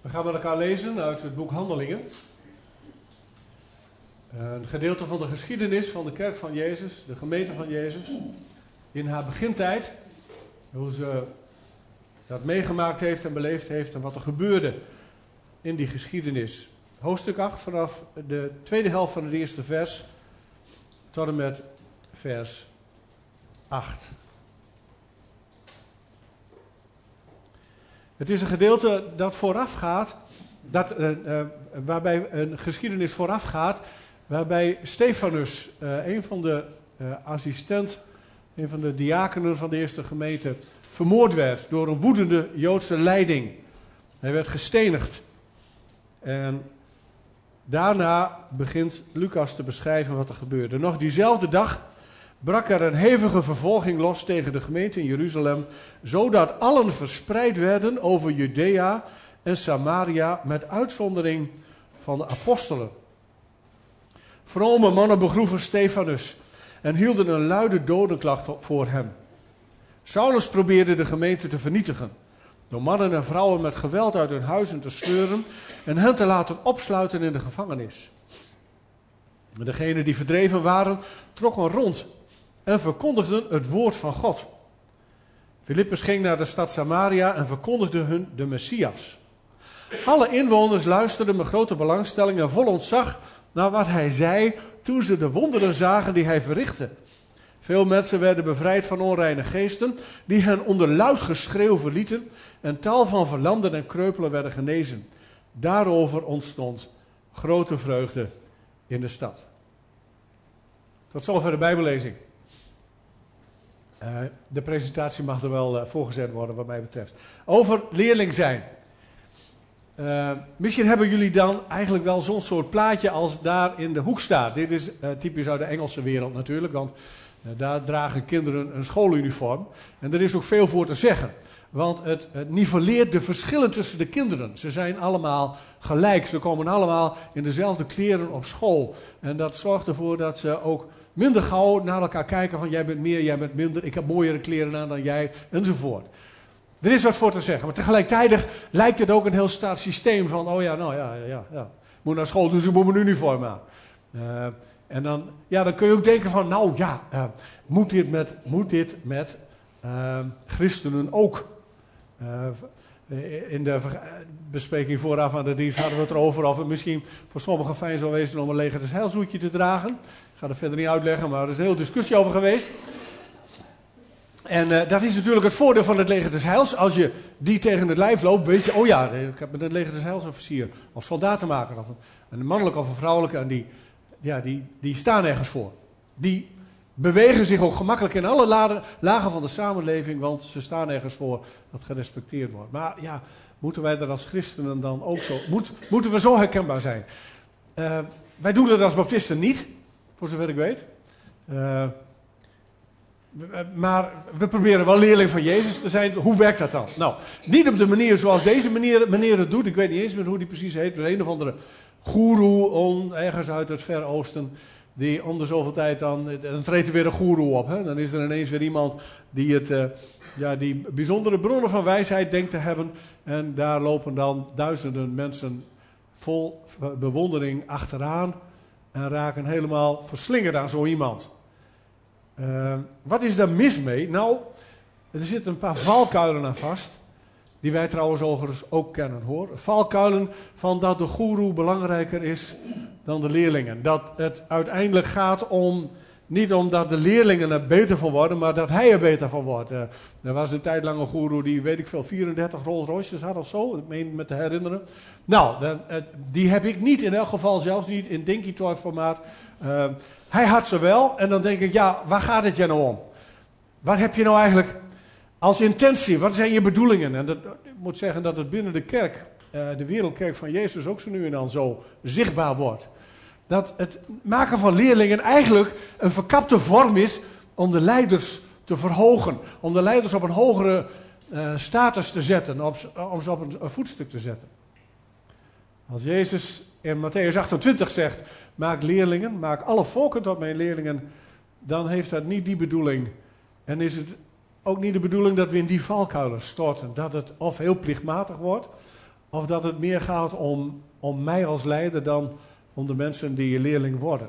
We gaan met elkaar lezen uit het boek Handelingen. Een gedeelte van de geschiedenis van de kerk van Jezus, de gemeente van Jezus. In haar begintijd. Hoe ze dat meegemaakt heeft en beleefd heeft en wat er gebeurde in die geschiedenis. Hoofdstuk 8 vanaf de tweede helft van het eerste vers tot en met vers 8. Het is een gedeelte dat vooraf gaat, waarbij een geschiedenis vooraf gaat, waarbij Stefanus, een van de een van de diakenen van de eerste gemeente, vermoord werd door een woedende Joodse leiding. Hij werd gestenigd. En daarna begint Lucas te beschrijven wat er gebeurde. Nog diezelfde dag brak er een hevige vervolging los tegen de gemeente in Jeruzalem, zodat allen verspreid werden over Judea en Samaria, met uitzondering van de apostelen. Vrome mannen begroeven Stefanus en hielden een luide dodenklacht voor hem. Saulus probeerde de gemeente te vernietigen, door mannen en vrouwen met geweld uit hun huizen te sleuren en hen te laten opsluiten in de gevangenis. Degenen die verdreven waren, trokken rond en verkondigden het woord van God. Filippus ging naar de stad Samaria en verkondigde hun de Messias. Alle inwoners luisterden met grote belangstelling en vol ontzag naar wat hij zei toen ze de wonderen zagen die hij verrichtte. Veel mensen werden bevrijd van onreine geesten, die hen onder luid geschreeuw verlieten, en tal van verlamden en kreupelen werden genezen. Daarover ontstond grote vreugde in de stad. Tot zover de Bijbellezing. De presentatie mag er wel voorgezet worden wat mij betreft. Over leerling zijn. Misschien hebben jullie dan eigenlijk wel zo'n soort plaatje als daar in de hoek staat. Dit is typisch uit de Engelse wereld natuurlijk, want daar dragen kinderen een schooluniform. En er is ook veel voor te zeggen. Want het nivelleert de verschillen tussen de kinderen. Ze zijn allemaal gelijk. Ze komen allemaal in dezelfde kleren op school. En dat zorgt ervoor dat ze ook minder gauw naar elkaar kijken van jij bent meer, jij bent minder. Ik heb mooiere kleren aan dan jij, enzovoort. Er is wat voor te zeggen. Maar tegelijkertijd lijkt het ook een heel staatssysteem van moet naar school, dus ik moet mijn uniform aan. En dan kun je ook denken van moet dit met christenen ook? In de bespreking vooraf aan de dienst hadden we het erover of het misschien voor sommigen fijn zou wezen om een Leger des Heils hoedje te dragen. Ik ga er verder niet uitleggen, maar er is een hele discussie over geweest. En dat is natuurlijk het voordeel van het Leger des Heils. Als je die tegen het lijf loopt, weet je, ik heb met een Leger des Heils officier of soldaat te maken. Of een mannelijke of een vrouwelijke, en die staan ergens voor. Die bewegen zich ook gemakkelijk in alle lagen van de samenleving, want ze staan ergens voor dat gerespecteerd wordt. Maar ja, moeten wij er als christenen dan ook zo, moeten we zo herkenbaar zijn? Wij doen dat als baptisten niet, voor zover ik weet. Maar we proberen wel leerling van Jezus te zijn. Hoe werkt dat dan? Nou, niet op de manier zoals deze meneer het doet. Ik weet niet eens meer hoe die precies heet. Er is een of andere goeroe ergens uit het Verre Oosten. Die om de zoveel tijd dan treedt er weer een goeroe op. Hè? Dan is er ineens weer iemand die die bijzondere bronnen van wijsheid denkt te hebben. En daar lopen dan duizenden mensen vol bewondering achteraan. En raken helemaal verslingerd aan zo iemand. Wat is daar mis mee? Nou, er zitten een paar valkuilen aan vast. Die wij trouwens overigens ook kennen, hoor. Valkuilen van dat de goeroe belangrijker is dan de leerlingen. Dat het uiteindelijk gaat om, niet omdat de leerlingen er beter van worden, maar dat hij er beter van wordt. Er was een tijd lang een goeroe die, 34 Rolls Royces had of zo. Ik meen me te herinneren. Nou, die heb ik niet, in elk geval zelfs niet in Dinky Toy formaat. Hij had ze wel en dan denk ik, waar gaat het je nou om? Wat heb je nou eigenlijk als intentie? Wat zijn je bedoelingen? En ik moet zeggen dat het binnen de kerk, de wereldkerk van Jezus, ook zo nu en dan zo zichtbaar wordt. Dat het maken van leerlingen eigenlijk een verkapte vorm is om de leiders te verhogen. Om de leiders op een hogere status te zetten, om ze op een voetstuk te zetten. Als Jezus in Mattheüs 28 zegt, maak alle volken tot mijn leerlingen, dan heeft dat niet die bedoeling. En is het ook niet de bedoeling dat we in die valkuilen storten. Dat het of heel plichtmatig wordt, of dat het meer gaat om mij als leider dan om de mensen die leerling worden.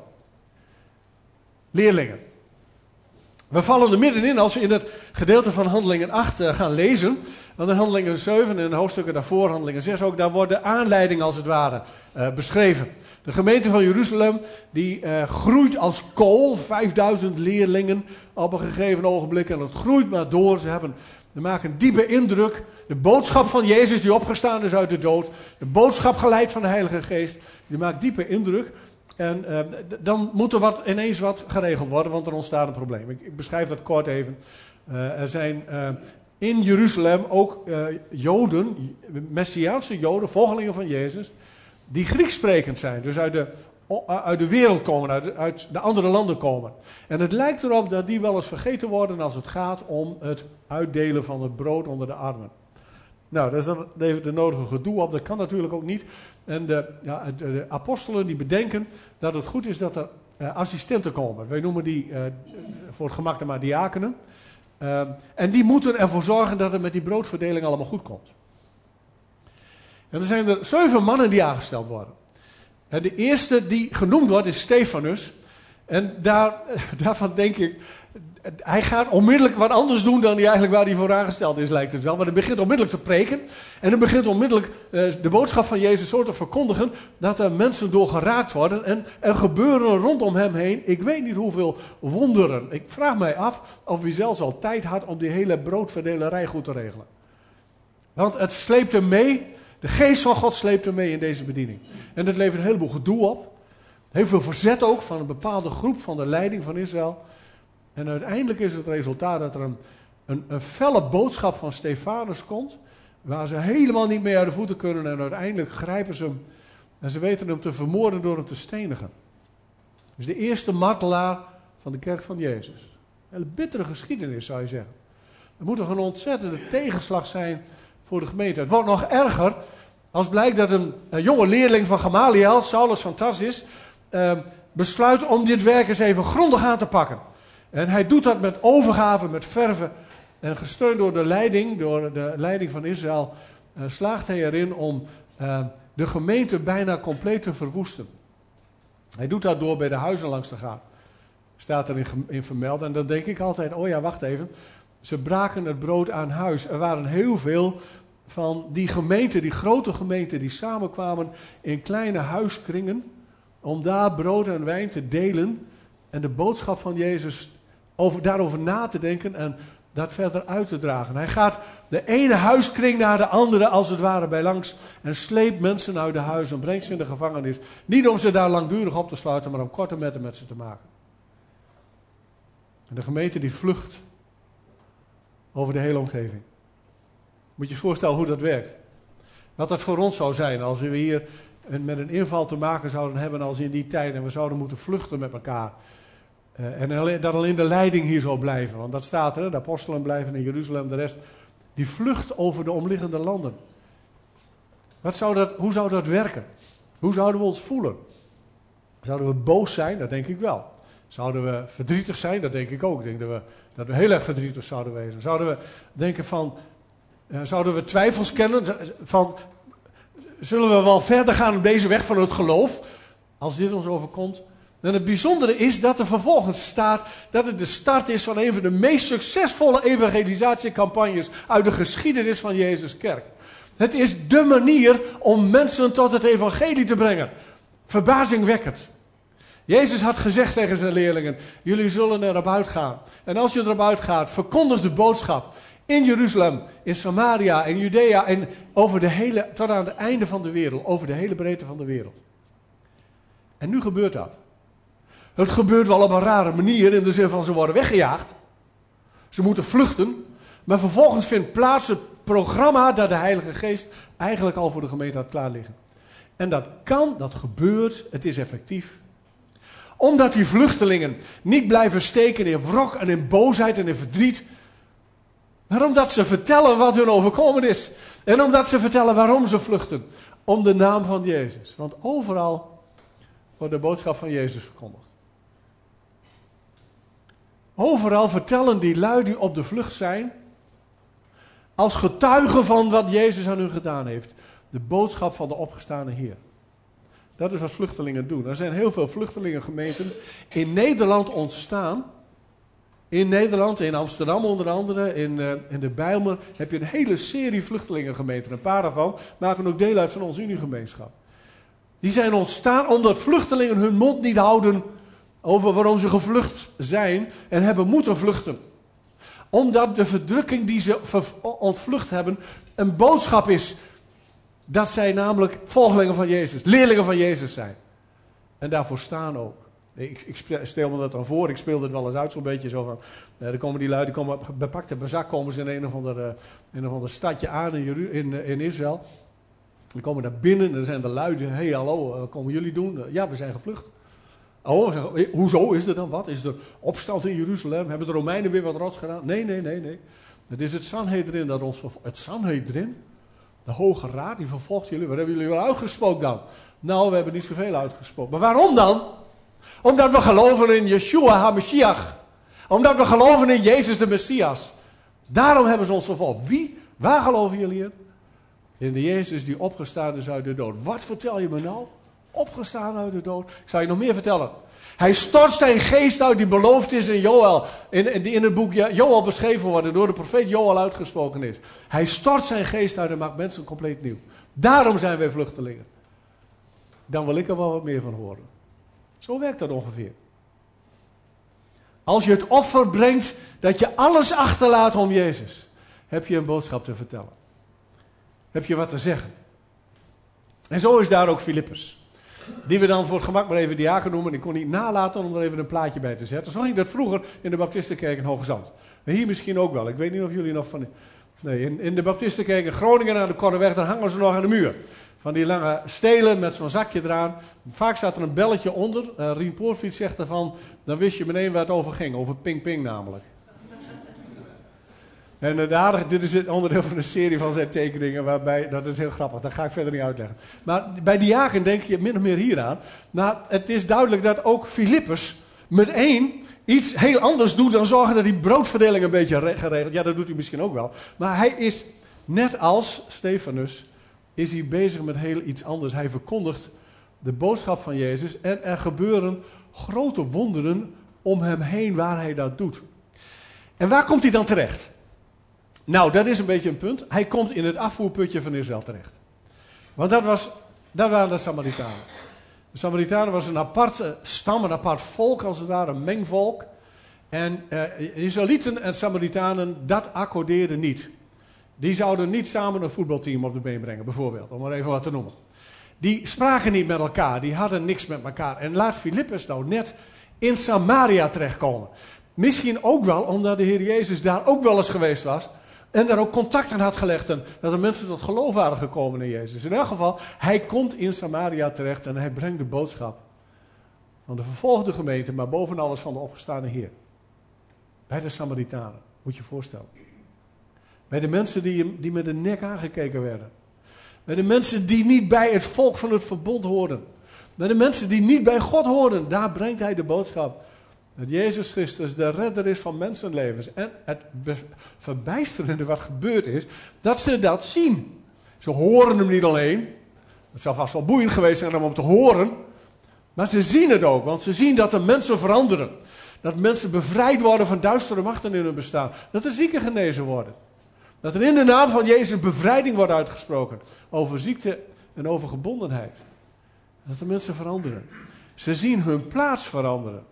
Leerlingen. We vallen er middenin als we in het gedeelte van Handelingen 8 gaan lezen. Want in Handelingen 7 en de hoofdstukken daarvoor, Handelingen 6 ook, daar wordt de aanleiding als het ware beschreven. De gemeente van Jeruzalem die groeit als kool, 5000 leerlingen op een gegeven ogenblik. En het groeit maar door, ze maken een diepe indruk. De boodschap van Jezus die opgestaan is uit de dood, de boodschap geleid van de Heilige Geest, die maakt diepe indruk. En dan moet er ineens wat geregeld worden, want er ontstaat een probleem. Ik beschrijf dat kort even. Er zijn in Jeruzalem ook Joden, Messiaanse Joden, volgelingen van Jezus, die Grieks sprekend zijn. Dus uit de wereld komen, uit de andere landen komen. En het lijkt erop dat die wel eens vergeten worden als het gaat om het uitdelen van het brood onder de armen. Nou, dat is dan even de nodige gedoe op. Dat kan natuurlijk ook niet. En de apostelen die bedenken dat het goed is dat er assistenten komen. Wij noemen die voor het gemak maar diakenen. En die moeten ervoor zorgen dat het met die broodverdeling allemaal goed komt. En er zijn er 7 mannen die aangesteld worden. En de eerste die genoemd wordt is Stefanus. En daarvan denk ik, hij gaat onmiddellijk wat anders doen dan waar hij voor aangesteld is, lijkt het wel. Maar hij begint onmiddellijk te preken. En hij begint onmiddellijk de boodschap van Jezus zo te verkondigen dat er mensen door geraakt worden. En er gebeuren rondom hem heen, ik weet niet hoeveel wonderen. Ik vraag mij af of hij zelfs al tijd had om die hele broodverdelerij goed te regelen. Want het sleept hem mee. De geest van God sleept hem mee in deze bediening. En dat levert een heleboel gedoe op. Heel veel verzet ook van een bepaalde groep van de leiding van Israël. En uiteindelijk is het resultaat dat er een felle boodschap van Stefanus komt, waar ze helemaal niet mee uit de voeten kunnen en uiteindelijk grijpen ze hem en ze weten hem te vermoorden door hem te stenigen. Dus de eerste martelaar van de kerk van Jezus. Een hele bittere geschiedenis zou je zeggen. Het moet toch een ontzettende tegenslag zijn voor de gemeente. Het wordt nog erger als blijkt dat een jonge leerling van Gamaliel, Saulus van Tarsus, besluit om dit werk eens even grondig aan te pakken. En hij doet dat met overgave, met verve. En gesteund door de leiding van Israël, slaagt hij erin om de gemeente bijna compleet te verwoesten. Hij doet dat door bij de huizen langs te gaan. Staat er in vermeld. En dan denk ik altijd, oh ja, wacht even. Ze braken het brood aan huis. Er waren heel veel van die gemeenten, die grote gemeenten, die samenkwamen in kleine huiskringen om daar brood en wijn te delen en de boodschap van Jezus daarover na te denken en dat verder uit te dragen. Hij gaat de ene huiskring naar de andere als het ware bij langs en sleept mensen uit de huizen en brengt ze in de gevangenis. Niet om ze daar langdurig op te sluiten, maar om korte metten met ze te maken. En de gemeente die vlucht over de hele omgeving. Moet je je voorstellen hoe dat werkt. Wat dat voor ons zou zijn als we hier met een inval te maken zouden hebben als in die tijd en we zouden moeten vluchten met elkaar. En dat alleen de leiding hier zou blijven. Want dat staat er, de apostelen blijven in Jeruzalem, de rest die vlucht over de omliggende landen. Hoe zou dat werken? Hoe zouden we ons voelen? Zouden we boos zijn? Dat denk ik wel. Zouden we verdrietig zijn? Dat denk ik ook. Ik denk dat we heel erg verdrietig zouden wezen. Zouden we denken zouden we twijfels kennen van, zullen we wel verder gaan op deze weg van het geloof, als dit ons overkomt? En het bijzondere is dat er vervolgens staat dat het de start is van een van de meest succesvolle evangelisatiecampagnes uit de geschiedenis van Jezus' kerk. Het is dé manier om mensen tot het evangelie te brengen. Verbazingwekkend. Jezus had gezegd tegen zijn leerlingen, jullie zullen erop uitgaan. En als je erop uitgaat, verkondig de boodschap in Jeruzalem, in Samaria, in Judea en tot aan het einde van de wereld, over de hele breedte van de wereld. En nu gebeurt dat. Het gebeurt wel op een rare manier, in de zin van ze worden weggejaagd. Ze moeten vluchten. Maar vervolgens vindt plaats het programma dat de Heilige Geest eigenlijk al voor de gemeente had klaar liggen. En dat kan, dat gebeurt, het is effectief. Omdat die vluchtelingen niet blijven steken in wrok en in boosheid en in verdriet. Maar omdat ze vertellen wat hun overkomen is. En omdat ze vertellen waarom ze vluchten. Om de naam van Jezus. Want overal wordt de boodschap van Jezus verkondigd. Overal vertellen die lui die op de vlucht zijn, als getuigen van wat Jezus aan hun gedaan heeft, de boodschap van de opgestane Heer. Dat is wat vluchtelingen doen. Er zijn heel veel vluchtelingengemeenten in Nederland ontstaan. In Nederland, in Amsterdam onder andere, in de Bijlmer, heb je een hele serie vluchtelingengemeenten. Een paar daarvan maken ook deel uit van onze Uniegemeenschap. Die zijn ontstaan omdat vluchtelingen hun mond niet houden over waarom ze gevlucht zijn en hebben moeten vluchten. Omdat de verdrukking die ze ontvlucht hebben een boodschap is. Dat zij namelijk volgelingen van Jezus, leerlingen van Jezus zijn. En daarvoor staan ook. Ik stel me dat dan voor, ik speel dit wel eens uit zo'n beetje zo van. Dan komen die lui, die komen bepakt en bezak, komen ze in een of ander stadje aan in Israël. Die komen daar binnen en dan zijn de lui, hey hallo, wat komen jullie doen? Ja, we zijn gevlucht. Oh, hoezo is er dan wat? Is er opstand in Jeruzalem? Hebben de Romeinen weer wat rots gedaan? Nee. Het is het Sanhedrin dat ons vervolgt. Het Sanhedrin? De Hoge Raad, die vervolgt jullie. Wat hebben jullie wel uitgesproken dan? Nou, we hebben niet zoveel uitgesproken. Maar waarom dan? Omdat we geloven in Yeshua HaMashiach. Omdat we geloven in Jezus de Messias. Daarom hebben ze ons vervolgd. Wie? Waar geloven jullie in? In de Jezus die opgestaan is uit de dood. Wat vertel je me nou? Opgestaan uit de dood. Ik zal je nog meer vertellen. Hij stort zijn geest uit die beloofd is in Joël. Die in het boek Joël beschreven worden. Door de profeet Joël uitgesproken is. Hij stort zijn geest uit en maakt mensen compleet nieuw. Daarom zijn wij vluchtelingen. Dan wil ik er wel wat meer van horen. Zo werkt dat ongeveer. Als je het offer brengt dat je alles achterlaat om Jezus. Heb je een boodschap te vertellen. Heb je wat te zeggen. En zo is daar ook Filippus. Die we dan voor het gemak maar even diaken noemen. Ik kon niet nalaten om er even een plaatje bij te zetten. Zo ging dat vroeger in de Baptistenkerk in Hoge Zand. En hier misschien ook wel. Ik weet niet of jullie nog van... Nee, in de Baptistenkerk in Groningen aan de Korreweg, daar hangen ze nog aan de muur. Van die lange stelen met zo'n zakje eraan. Vaak staat er een belletje onder. Rien Poortvliet zegt ervan, dan wist je meteen waar het over ging. Over Ping Ping namelijk. En dit is het onderdeel van een serie van zijn tekeningen, waarbij, dat is heel grappig, dat ga ik verder niet uitleggen. Maar bij diaken denk je min of meer hieraan. Nou, het is duidelijk dat ook Filippus met iets heel anders doet dan zorgen dat die broodverdeling een beetje geregeld. Ja, dat doet hij misschien ook wel. Maar hij is, net als Stefanus, is hij bezig met heel iets anders. Hij verkondigt de boodschap van Jezus en er gebeuren grote wonderen om hem heen waar hij dat doet. En waar komt hij dan terecht? Nou, dat is een beetje een punt. Hij komt in het afvoerputje van Israël terecht. Want dat waren de Samaritanen. De Samaritanen was een aparte stam, een apart volk als het ware, een mengvolk. En Israëlieten en Samaritanen, dat accordeerden niet. Die zouden niet samen een voetbalteam op de been brengen, bijvoorbeeld, om maar even wat te noemen. Die spraken niet met elkaar, die hadden niks met elkaar. En laat Filippus nou net in Samaria terechtkomen. Misschien ook wel omdat de Heer Jezus daar ook wel eens geweest was. En daar ook contact aan had gelegd. En dat er mensen tot geloof waren gekomen in Jezus. In elk geval, hij komt in Samaria terecht en hij brengt de boodschap van de vervolgde gemeente, maar boven alles van de opgestane Heer. Bij de Samaritanen, moet je je voorstellen. Bij de mensen die met de nek aangekeken werden. Bij de mensen die niet bij het volk van het verbond hoorden. Bij de mensen die niet bij God hoorden. Daar brengt hij de boodschap. Dat Jezus Christus de redder is van mensenlevens. En het verbijsterende wat gebeurd is, dat ze dat zien. Ze horen hem niet alleen. Het zou vast wel boeiend geweest zijn om te horen. Maar ze zien het ook, want ze zien dat de mensen veranderen. Dat mensen bevrijd worden van duistere machten in hun bestaan. Dat de zieken genezen worden. Dat er in de naam van Jezus bevrijding wordt uitgesproken. Over ziekte en over gebondenheid. Dat de mensen veranderen. Ze zien hun plaats veranderen.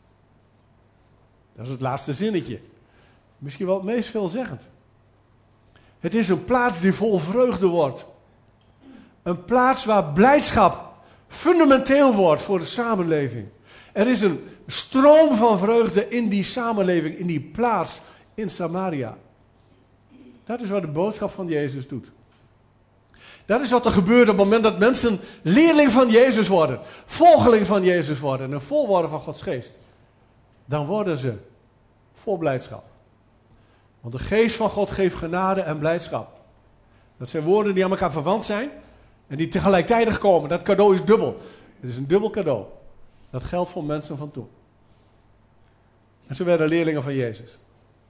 Dat is het laatste zinnetje. Misschien wel het meest veelzeggend. Het is een plaats die vol vreugde wordt. Een plaats waar blijdschap fundamenteel wordt voor de samenleving. Er is een stroom van vreugde in die samenleving, in die plaats in Samaria. Dat is wat de boodschap van Jezus doet. Dat is wat er gebeurt op het moment dat mensen leerling van Jezus worden. Volgeling van Jezus worden en vol worden van Gods geest. Dan worden ze vol blijdschap. Want de geest van God geeft genade en blijdschap. Dat zijn woorden die aan elkaar verwant zijn en die tegelijkertijd komen. Dat cadeau is dubbel. Het is een dubbel cadeau. Dat geldt voor mensen van toen. En ze werden leerlingen van Jezus.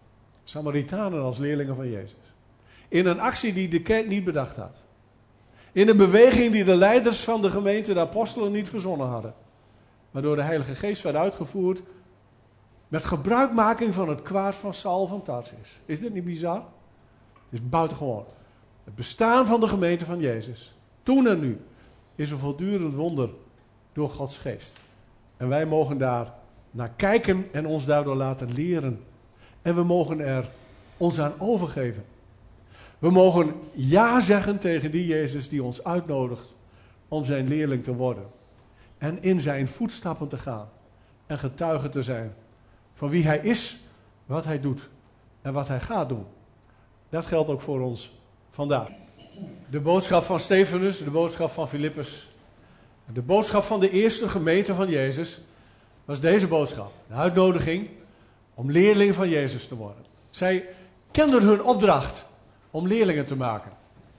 Samaritanen als leerlingen van Jezus. In een actie die de kerk niet bedacht had. In een beweging die de leiders van de gemeente, de apostelen, niet verzonnen hadden. Maar door de Heilige Geest werd uitgevoerd met gebruikmaking van het kwaad van Saul van Tarsus. Is dit niet bizar? Het is buitengewoon. Het bestaan van de gemeente van Jezus, toen en nu, is een voortdurend wonder door Gods Geest. En wij mogen daar naar kijken en ons daardoor laten leren. En we mogen er ons aan overgeven. We mogen ja zeggen tegen die Jezus die ons uitnodigt om zijn leerling te worden. En in zijn voetstappen te gaan. En getuige te zijn van wie hij is, wat hij doet en wat hij gaat doen. Dat geldt ook voor ons vandaag. De boodschap van Stefanus, de boodschap van Filippus, de boodschap van de eerste gemeente van Jezus was deze boodschap. De uitnodiging om leerling van Jezus te worden. Zij kenden hun opdracht om leerlingen te maken.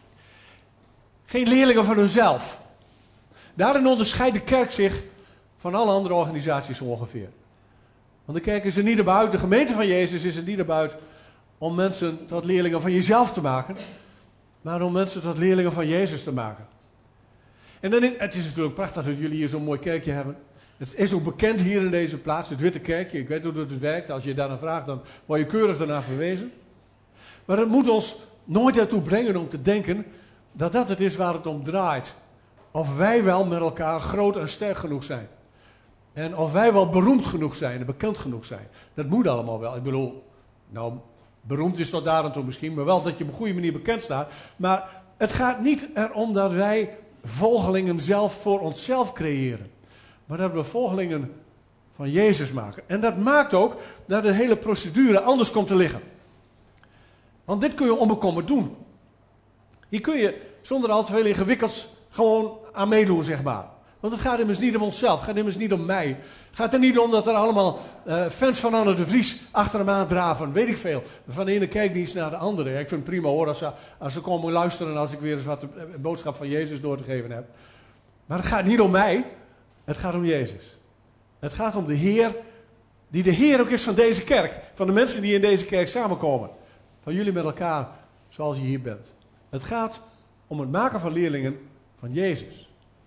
Geen leerlingen van hunzelf. Daarin onderscheidt de kerk zich van alle andere organisaties ongeveer. Want de kerk is er niet op uit, de gemeente van Jezus is er niet op uit om mensen tot leerlingen van jezelf te maken, maar om mensen tot leerlingen van Jezus te maken. En dan het is natuurlijk prachtig dat jullie hier zo'n mooi kerkje hebben. Het is ook bekend hier in deze plaats, het Witte Kerkje. Ik weet hoe het werkt. Als je daarna vraagt, dan word je keurig daarna verwezen. Maar het moet ons nooit ertoe brengen om te denken dat dat het is waar het om draait. Of wij wel met elkaar groot en sterk genoeg zijn. En of wij wel beroemd genoeg zijn en bekend genoeg zijn. Dat moet allemaal wel. Ik bedoel, nou, beroemd is tot daar en toe misschien, maar wel dat je op een goede manier bekend staat. Maar het gaat niet erom dat wij volgelingen zelf voor onszelf creëren. Maar dat we volgelingen van Jezus maken. En dat maakt ook dat de hele procedure anders komt te liggen. Want dit kun je onbekommerd doen. Hier kun je zonder al te veel ingewikkelds gewoon aan meedoen, zeg maar. Want het gaat immers niet om onszelf, het gaat immers niet om mij. Het gaat er niet om dat er allemaal fans van Anne de Vries achter hem aan draven, weet ik veel. Van de ene kerkdienst naar de andere. Ik vind het prima hoor als ze komen luisteren als ik weer eens wat de boodschap van Jezus door te geven heb. Maar het gaat niet om mij, het gaat om Jezus. Het gaat om de Heer, die de Heer ook is van deze kerk. Van de mensen die in deze kerk samenkomen. Van jullie met elkaar, zoals je hier bent. Het gaat om het maken van leerlingen van Jezus.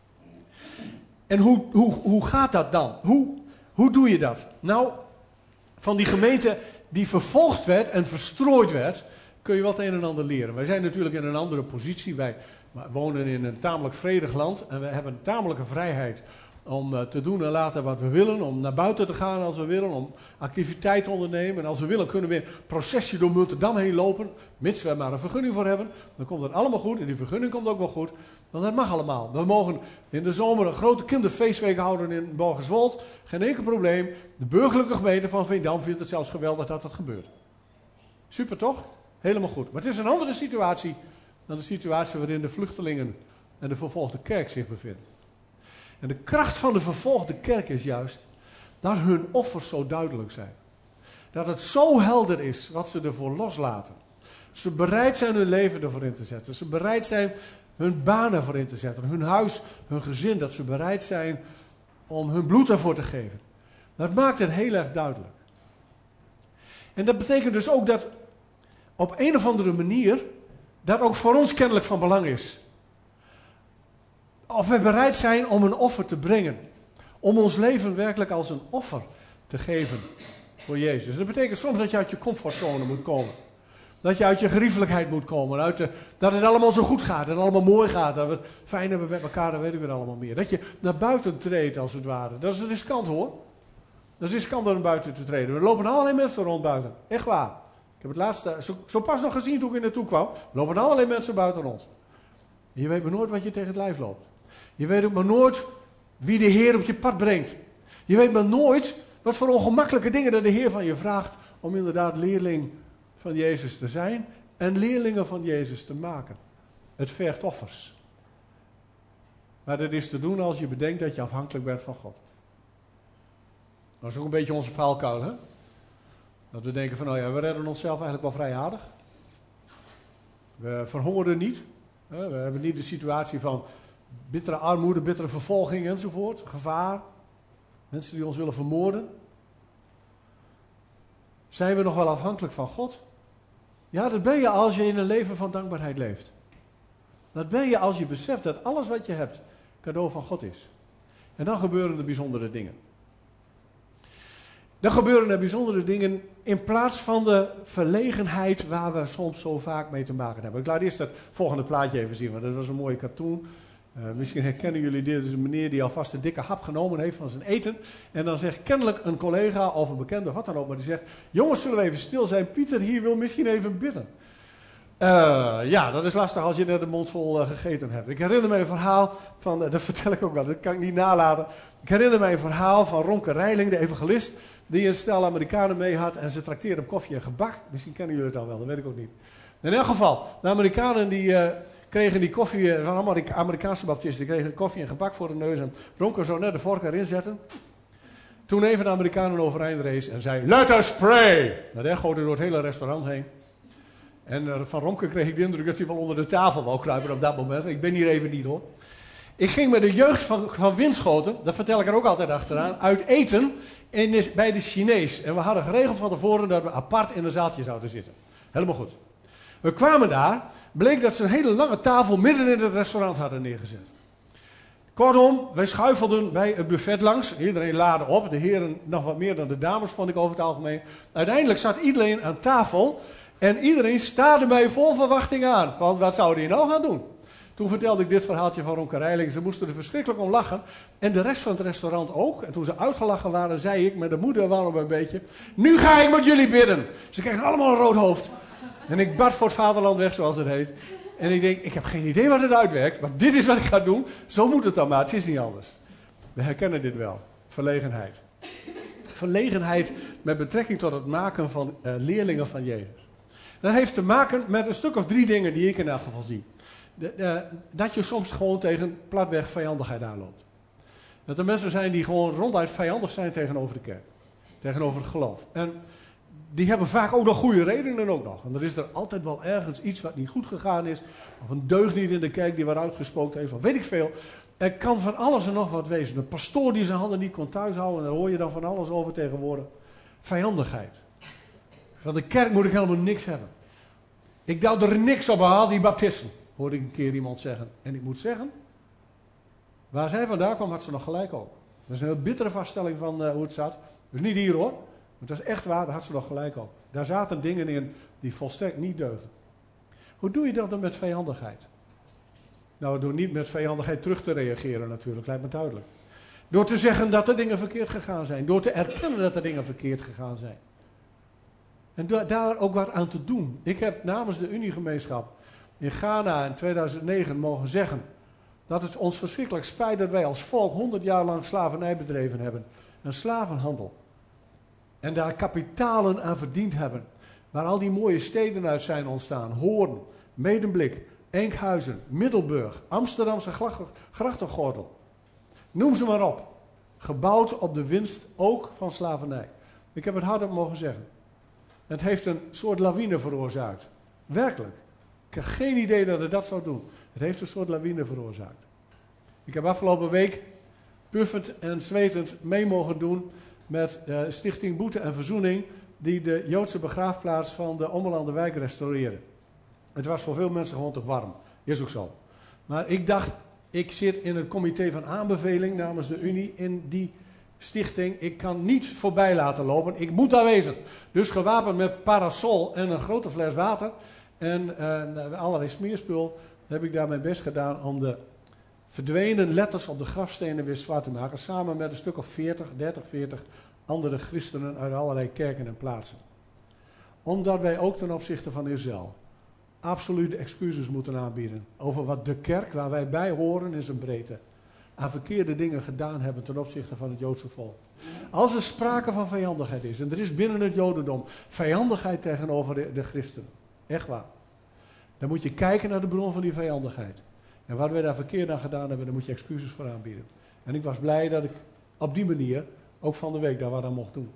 En hoe gaat dat dan? Hoe doe je dat? Nou, van die gemeente die vervolgd werd en verstrooid werd, kun je wat een en ander leren. Wij zijn natuurlijk in een andere positie. Wij wonen in een tamelijk vredig land en we hebben een tamelijke vrijheid om te doen en laten wat we willen, om naar buiten te gaan als we willen, om activiteit te ondernemen. En als we willen kunnen we een processie door Muntendam heen lopen, mits we er maar een vergunning voor hebben. Dan komt het allemaal goed en die vergunning komt ook wel goed, want dat mag allemaal. We mogen in de zomer een grote kinderfeestweek houden in Borgerswold, geen enkel probleem. De burgerlijke gemeente van Veendam vindt het zelfs geweldig dat dat gebeurt. Super toch? Helemaal goed. Maar het is een andere situatie dan de situatie waarin de vluchtelingen en de vervolgde kerk zich bevinden. En de kracht van de vervolgde kerk is juist dat hun offers zo duidelijk zijn. Dat het zo helder is wat ze ervoor loslaten. Ze bereid zijn hun leven ervoor in te zetten. Ze bereid zijn hun baan ervoor in te zetten. Hun huis, hun gezin. Dat ze bereid zijn om hun bloed ervoor te geven. Dat maakt het heel erg duidelijk. En dat betekent dus ook dat op een of andere manier dat ook voor ons kennelijk van belang is. Of we bereid zijn om een offer te brengen. Om ons leven werkelijk als een offer te geven voor Jezus. Dat betekent soms dat je uit je comfortzone moet komen. Dat je uit je geriefelijkheid moet komen. Dat het allemaal zo goed gaat en allemaal mooi gaat. Dat we het fijn hebben met elkaar, dat weten we allemaal meer. Dat je naar buiten treedt als het ware. Dat is riskant hoor. Dat is riskant om naar buiten te treden. Er lopen allerlei mensen rond buiten. Echt waar. Ik heb het laatste, zo pas nog gezien toen ik er naartoe kwam. Er lopen allerlei mensen buiten rond. Je weet maar nooit wat je tegen het lijf loopt. Je weet ook maar nooit wie de Heer op je pad brengt. Je weet maar nooit wat voor ongemakkelijke dingen dat de Heer van je vraagt om inderdaad leerling van Jezus te zijn en leerlingen van Jezus te maken. Het vergt offers. Maar dat is te doen als je bedenkt dat je afhankelijk bent van God. Dat is ook een beetje onze valkuil, hè? Dat we denken van, nou ja, we redden onszelf eigenlijk wel vrij aardig. We verhongeren niet. We hebben niet de situatie van bittere armoede, bittere vervolging enzovoort. Gevaar. Mensen die ons willen vermoorden. Zijn we nog wel afhankelijk van God? Ja, dat ben je als je in een leven van dankbaarheid leeft. Dat ben je als je beseft dat alles wat je hebt cadeau van God is. En dan gebeuren er bijzondere dingen. Dan gebeuren er bijzondere dingen in plaats van de verlegenheid waar we soms zo vaak mee te maken hebben. Ik laat eerst het volgende plaatje even zien, want dat was een mooie cartoon. Misschien herkennen jullie dit. Het is een meneer die alvast een dikke hap genomen heeft van zijn eten. En dan zegt kennelijk een collega of een bekende of wat dan ook, maar die zegt: jongens, zullen we even stil zijn? Pieter hier wil misschien even bidden. Ja, dat is lastig als je net de mond vol gegeten hebt. Ik herinner me een verhaal van, dat vertel ik ook wel, dat kan ik niet nalaten. Ik herinner me een verhaal van Ronke Reiling, de evangelist, die een stel Amerikanen mee had en ze trakteerden op koffie en gebak. Misschien kennen jullie het al wel, dat weet ik ook niet. In elk geval, de Amerikanen die kregen die koffie, van allemaal die Amerikaanse baptisten, die kregen koffie en gebak voor de neus en Ronke zou net de vork erin zetten. Toen even de Amerikanen overeind rees en zei: let us pray! Nou, dat gooide door het hele restaurant heen. En van Ronke kreeg ik de indruk dat hij wel onder de tafel wou kruipen op dat moment. Ik ben hier even niet hoor. Ik ging met de jeugd van Winschoten, dat vertel ik er ook altijd achteraan, uit eten bij de Chinees. En we hadden geregeld van tevoren dat we apart in een zaaltje zouden zitten. Helemaal goed. We kwamen daar, bleek dat ze een hele lange tafel midden in het restaurant hadden neergezet. Kortom, wij schuifelden bij het buffet langs. Iedereen laadde op, de heren nog wat meer dan de dames, vond ik over het algemeen. Uiteindelijk zat iedereen aan tafel en iedereen staarde mij vol verwachting aan. Van, wat zou die nou gaan doen? Toen vertelde ik dit verhaaltje van Ronke Reiling. Ze moesten er verschrikkelijk om lachen. En de rest van het restaurant ook. En toen ze uitgelachen waren, zei ik met de moeder waarom een beetje: nu ga ik met jullie bidden. Ze kregen allemaal een rood hoofd. En ik bad voor het vaderland weg, zoals het heet. En ik denk, ik heb geen idee wat het uitwerkt. Maar dit is wat ik ga doen. Zo moet het dan maar. Het is niet anders. We herkennen dit wel. Verlegenheid. Verlegenheid met betrekking tot het maken van leerlingen van Jezus. Dat heeft te maken met een stuk of 3 dingen die ik in elk geval zie. Dat je soms gewoon tegen platweg vijandigheid aanloopt. Dat er mensen zijn die gewoon ronduit vijandig zijn tegenover de kerk. Tegenover het geloof. En die hebben vaak ook nog goede redenen ook nog. En er is er altijd wel ergens iets wat niet goed gegaan is. Of een deugniet in de kerk die wat uitgespookt heeft. Of weet ik veel. Er kan van alles en nog wat wezen. Een pastoor die zijn handen niet kon thuishouden. Daar hoor je dan van alles over tegenwoordig. Vijandigheid. Van de kerk moet ik helemaal niks hebben. Ik douw er niks op aan, die baptisten. Hoorde ik een keer iemand zeggen. En ik moet zeggen, waar zij vandaan kwam, had ze nog gelijk ook. Dat is een heel bittere vaststelling van hoe het zat. Dus niet hier hoor. Maar dat is echt waar, daar had ze nog gelijk ook. Daar zaten dingen in die volstrekt niet deugden. Hoe doe je dat dan met vijandigheid? Nou, door niet met vijandigheid terug te reageren natuurlijk, lijkt me duidelijk. Door te zeggen dat er dingen verkeerd gegaan zijn. Door te erkennen dat er dingen verkeerd gegaan zijn. En daar ook wat aan te doen. Ik heb namens de Uniegemeenschap in Ghana in 2009 mogen zeggen dat het ons verschrikkelijk spijt dat wij als volk 100 jaar lang slavernij bedreven hebben. Een slavenhandel. En daar kapitalen aan verdiend hebben. Waar al die mooie steden uit zijn ontstaan. Hoorn, Medemblik, Enkhuizen, Middelburg, Amsterdamse grachtengordel. Noem ze maar op. Gebouwd op de winst ook van slavernij. Ik heb het hardop mogen zeggen. Het heeft een soort lawine veroorzaakt. Werkelijk. Ik heb geen idee dat het dat zou doen. Het heeft een soort lawine veroorzaakt. Ik heb afgelopen week puffend en zwetend mee mogen doen met Stichting Boete en Verzoening, die de Joodse begraafplaats van de Ommelande wijk restaureren. Het was voor veel mensen gewoon te warm. Is ook zo. Maar ik dacht, ik zit in het comité van aanbeveling namens de Unie in die stichting. Ik kan niet voorbij laten lopen. Ik moet daar wezen. Dus gewapend met parasol en een grote fles water en allerlei smeerspul heb ik daar mijn best gedaan om de verdwenen letters op de grafstenen weer zwart te maken. Samen met een stuk of 30, 40 andere christenen uit allerlei kerken en plaatsen. Omdat wij ook ten opzichte van Israël absolute excuses moeten aanbieden over wat de kerk, waar wij bij horen in zijn breedte, aan verkeerde dingen gedaan hebben ten opzichte van het Joodse volk. Als er sprake van vijandigheid is, en er is binnen het Jodendom vijandigheid tegenover de christenen, echt waar, dan moet je kijken naar de bron van die vijandigheid. En wat wij daar verkeerd aan gedaan hebben, daar moet je excuses voor aanbieden. En ik was blij dat ik op die manier ook van de week daar wat aan mocht doen.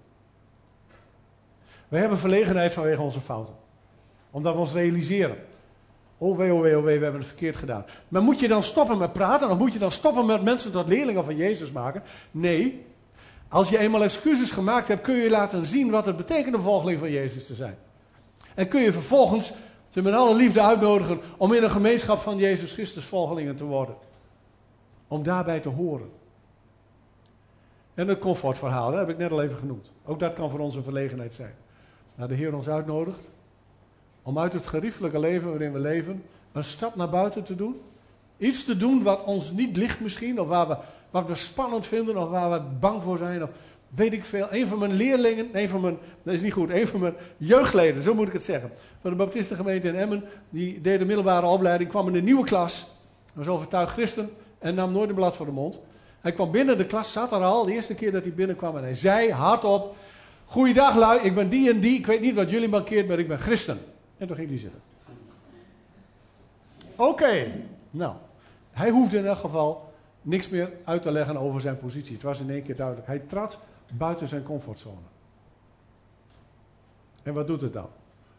Wij hebben verlegenheid vanwege onze fouten. Omdat we ons realiseren. Oh wee, we hebben het verkeerd gedaan. Maar moet je dan stoppen met praten? Of moet je dan stoppen met mensen tot leerlingen van Jezus maken? Nee. Als je eenmaal excuses gemaakt hebt, kun je laten zien wat het betekent om volgeling van Jezus te zijn. En kun je vervolgens Ze met alle liefde uitnodigen om in een gemeenschap van Jezus Christus volgelingen te worden. Om daarbij te horen. En het comfortverhaal, dat heb ik net al even genoemd. Ook dat kan voor ons een verlegenheid zijn. Nou, de Heer ons uitnodigt om uit het geriefelijke leven waarin we leven een stap naar buiten te doen. Iets te doen wat ons niet ligt misschien, of wat we spannend vinden, of waar we bang voor zijn, of weet ik veel. Een van mijn leerlingen, dat is niet goed, een van mijn jeugdleden, zo moet ik het zeggen, van de Baptistengemeente in Emmen, die deed de middelbare opleiding, kwam in een nieuwe klas, was overtuigd christen en nam nooit een blad voor de mond. Hij kwam binnen, de klas zat er al, de eerste keer dat hij binnenkwam en hij zei hardop: "Goeiedag lui, ik ben die en die, ik weet niet wat jullie mankeert, maar ik ben christen." En toen ging hij zitten. Oké, nou, hij hoefde in elk geval niks meer uit te leggen over zijn positie. Het was in één keer duidelijk. Hij trad buiten zijn comfortzone. En wat doet het dan?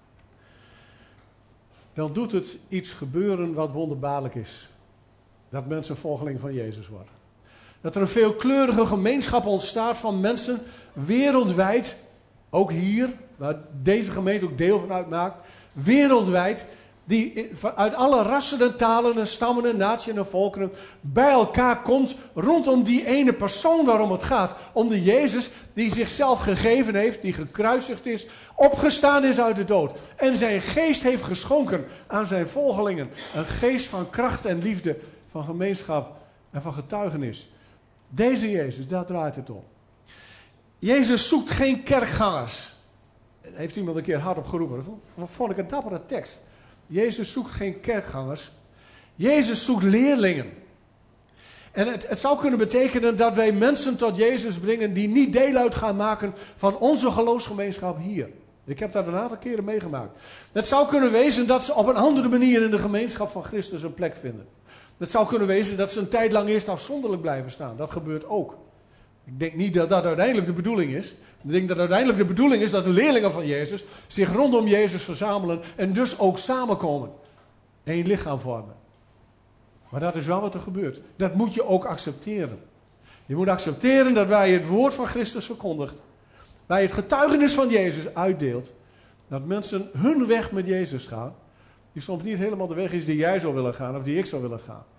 Dan doet het iets gebeuren wat wonderbaarlijk is. Dat mensen volgeling van Jezus worden. Dat er een veelkleurige gemeenschap ontstaat van mensen wereldwijd, ook hier, waar deze gemeente ook deel van uitmaakt, wereldwijd, die uit alle rassen en talen en stammen en naties en volkeren bij elkaar komt rondom die ene persoon waarom het gaat. Om de Jezus die zichzelf gegeven heeft, die gekruisigd is, opgestaan is uit de dood. En zijn geest heeft geschonken aan zijn volgelingen. Een geest van kracht en liefde, van gemeenschap en van getuigenis. Deze Jezus, daar draait het om. Jezus zoekt geen kerkgangers. Heeft iemand een keer hardop geroepen. Dat vond ik een dappere tekst. Jezus zoekt geen kerkgangers. Jezus zoekt leerlingen. En het zou kunnen betekenen dat wij mensen tot Jezus brengen die niet deel uit gaan maken van onze geloofsgemeenschap hier. Ik heb dat een aantal keren meegemaakt. Het zou kunnen wezen dat ze op een andere manier in de gemeenschap van Christus een plek vinden. Het zou kunnen wezen dat ze een tijd lang eerst afzonderlijk blijven staan. Dat gebeurt ook. Ik denk niet dat dat uiteindelijk de bedoeling is. Ik denk dat uiteindelijk de bedoeling is dat de leerlingen van Jezus zich rondom Jezus verzamelen en dus ook samenkomen. Eén lichaam vormen. Maar dat is wel wat er gebeurt. Dat moet je ook accepteren. Je moet accepteren dat waar je het woord van Christus verkondigt, waar je het getuigenis van Jezus uitdeelt, dat mensen hun weg met Jezus gaan, die soms niet helemaal de weg is die jij zou willen gaan of die ik zou willen gaan.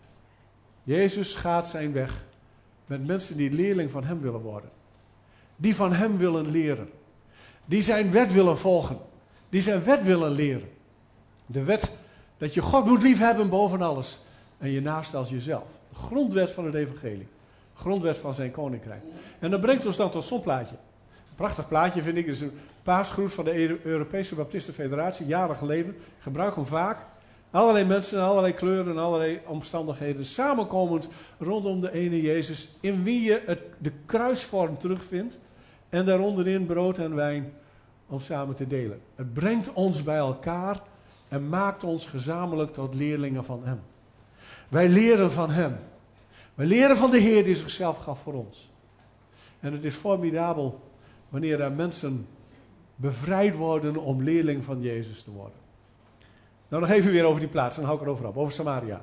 Jezus gaat zijn weg met mensen die leerling van hem willen worden. Die van hem willen leren. Die zijn wet willen volgen. Die zijn wet willen leren. De wet dat je God moet liefhebben boven alles. En je naast als jezelf. De grondwet van het evangelie. De grondwet van zijn koninkrijk. En dat brengt ons dan tot zo'n plaatje. Een prachtig plaatje vind ik. Het is een paasgroet van de Europese Baptistenfederatie. Jaren geleden. Ik gebruik hem vaak. Allerlei mensen, allerlei kleuren, allerlei omstandigheden. Samenkomend rondom de ene Jezus. In wie je de kruisvorm terugvindt. En daaronderin brood en wijn om samen te delen. Het brengt ons bij elkaar en maakt ons gezamenlijk tot leerlingen van hem. Wij leren van hem. Wij leren van de Heer die zichzelf gaf voor ons. En het is formidabel wanneer er mensen bevrijd worden om leerling van Jezus te worden. Nou, nog even weer over die plaats, dan hou ik erover op. Over Samaria.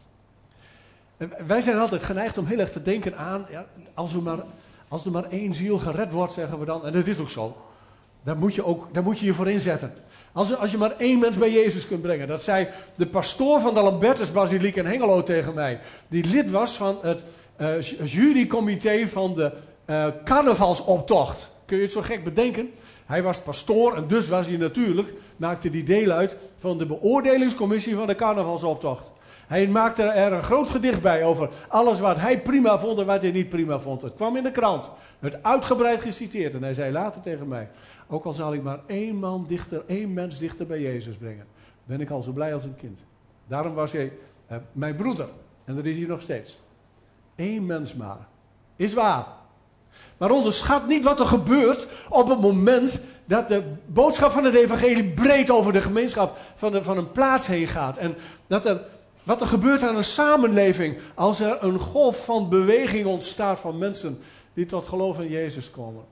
Wij zijn altijd geneigd om heel erg te denken aan, ja, als er maar één ziel gered wordt, zeggen we dan, en dat is ook zo, daar moet je je voor inzetten. Als je maar één mens bij Jezus kunt brengen. Dat zei de pastoor van de Lambertusbasiliek in Hengelo tegen mij, die lid was van het jurycomité van de carnavalsoptocht. Kun je het zo gek bedenken? Hij was pastoor en dus was hij natuurlijk, maakte hij deel uit van de beoordelingscommissie van de carnavalsoptocht. Hij maakte er een groot gedicht bij over alles wat hij prima vond en wat hij niet prima vond. Het kwam in de krant. Het uitgebreid geciteerd. En hij zei later tegen mij, ook al zal ik maar één mens dichter bij Jezus brengen, ben ik al zo blij als een kind. Daarom was hij mijn broeder. En dat is hij nog steeds. Eén mens maar. Is waar. Maar onderschat niet wat er gebeurt op het moment dat de boodschap van het evangelie breed over de gemeenschap van een plaats heen gaat. En wat er gebeurt aan een samenleving als er een golf van beweging ontstaat van mensen die tot geloof in Jezus komen.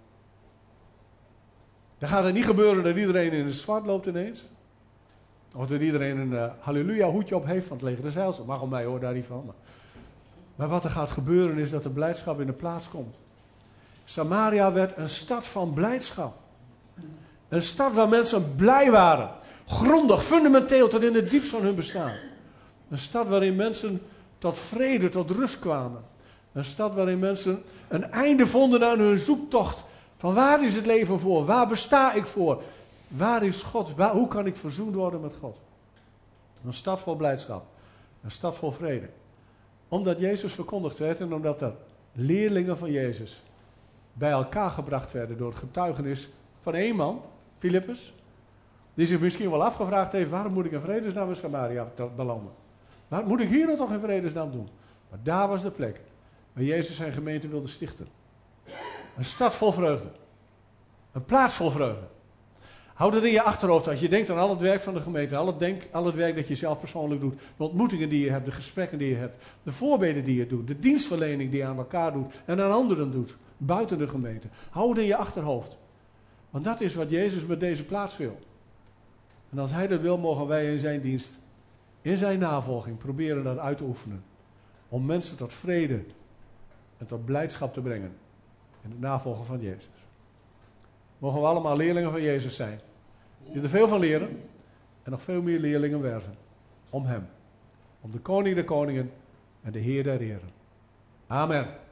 Dan gaat het niet gebeuren dat iedereen in het zwart loopt ineens. Of dat iedereen een halleluja hoedje op heeft van het leger des Heils. Dat mag op mij hoor, daar niet van. Maar wat er gaat gebeuren is dat de blijdschap in de plaats komt. Samaria werd een stad van blijdschap. Een stad waar mensen blij waren. Grondig, fundamenteel, tot in het diepst van hun bestaan. Een stad waarin mensen tot vrede, tot rust kwamen. Een stad waarin mensen een einde vonden aan hun zoektocht. Van waar is het leven voor? Waar besta ik voor? Waar is God? Hoe kan ik verzoend worden met God? Een stad vol blijdschap. Een stad vol vrede. Omdat Jezus verkondigd werd en omdat er leerlingen van Jezus bij elkaar gebracht werden door het getuigenis van één man, Filippus, die zich misschien wel afgevraagd heeft, waarom moet ik in vredesnaam in Samaria belanden? Wat moet ik hier nou toch in vredesnaam doen? Maar daar was de plek waar Jezus zijn gemeente wilde stichten. Een stad vol vreugde. Een plaats vol vreugde. Houd het in je achterhoofd als je denkt aan al het werk van de gemeente, al het werk dat je zelf persoonlijk doet, de ontmoetingen die je hebt, de gesprekken die je hebt, de voorbeden die je doet, de dienstverlening die je aan elkaar doet en aan anderen doet, buiten de gemeente. Hou het in je achterhoofd. Want dat is wat Jezus met deze plaats wil. En als Hij dat wil, mogen wij in zijn dienst, in zijn navolging, proberen dat uit te oefenen. Om mensen tot vrede en tot blijdschap te brengen. In het navolgen van Jezus. Mogen we allemaal leerlingen van Jezus zijn. Die er veel van leren. En nog veel meer leerlingen werven. Om Hem. Om de Koning der Koningen en de Heer der Heren. Amen.